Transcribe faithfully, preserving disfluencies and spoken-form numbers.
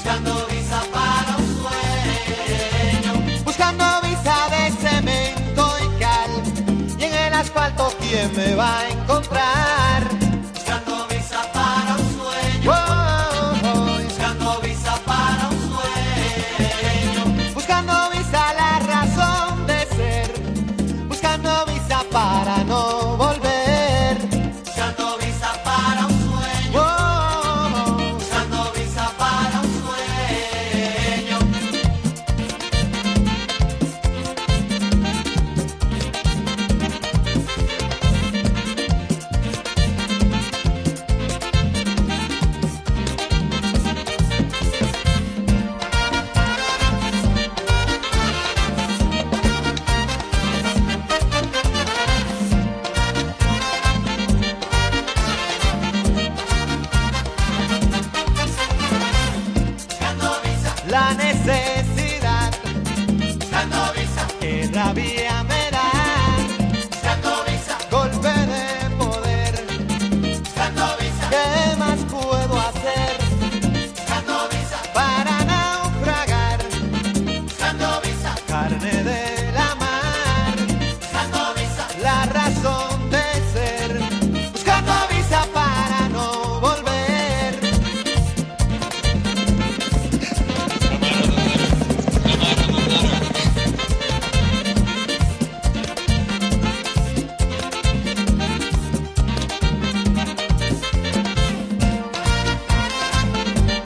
buscando visa para un sueño, buscando visa de cemento y cal, y en el asfalto ¿quién me va a encontrar? Buscando visa para un sueño, oh, oh, oh. Buscando visa para un sueño, buscando visa la razón de ser, buscando visa para no volver, buscando visa para un sueño, oh, oh, oh. Buscando visa para un sueño. La